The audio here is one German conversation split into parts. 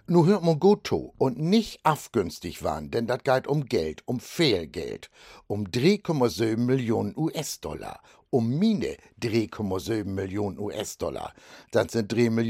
Nu hört man gut to und nicht afgünstig waren, denn dat geht um Geld, um viel Geld, um 3,7 Millionen US-Dollar, um mine 3,7 Millionen US-Dollar. Das sind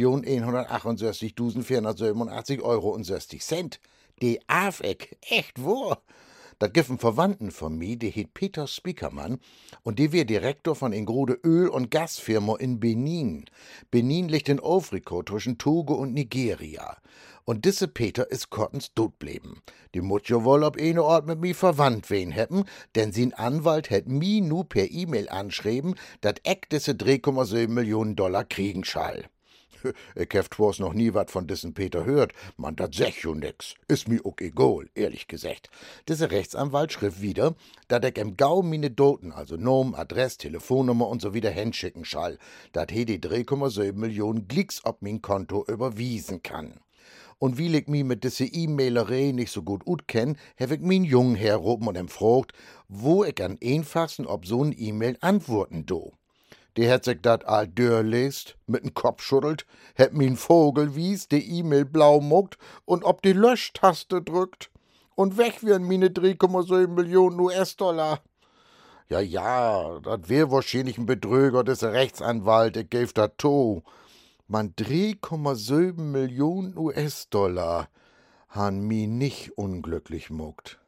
3.168.487 € und 60 Cent. Die Afeck, echt wo? Dat gibt einen Verwandten von mir, der heet Peter Spiekermann und der wär Direktor von en grode Öl- und Gasfirma in Benin. Benin liegt in Afrika zwischen Togo und Nigeria. Und disse Peter is kottens tot blieben. Die mut jo wohl ob eine Ort mit mi verwandt wen hätten, denn sin Anwalt hätt mi nu per E-Mail anschrieben, dat eck disse 3,7 Millionen Dollar kriegen schall. Ich hef twos noch nie wat von dissen Peter hört. Man, dat sech jo nix. Is mi ook egal, ehrlich gesagt. Diese Rechtsanwalt schrieb wieder, dat ich im Gau mine Doten, also Nom, Adress, Telefonnummer und so wieder hinschicken schall, dat he die 3,7 Millionen Glicks ob min Konto überwiesen kann. Und wie ich mi mit diese E-Mailerei nicht so gut kenn, hab ich min Jungen herroben und fragt, wo ich an einfachsten ob so'n E-Mail antworten do. Der hat sich dat all dörlest, mit dem Kopf schüttelt, hat min Vogel wies, de E-Mail blau muckt und ob die Löschtaste drückt. Und weg wären mine 3,7 Millionen US-Dollar. Ja, ja, dat wär wahrscheinlich ein Betrüger des Rechtsanwalt, ich gäf dat to. Man 3,7 Millionen US-Dollar han mi nicht unglücklich muckt.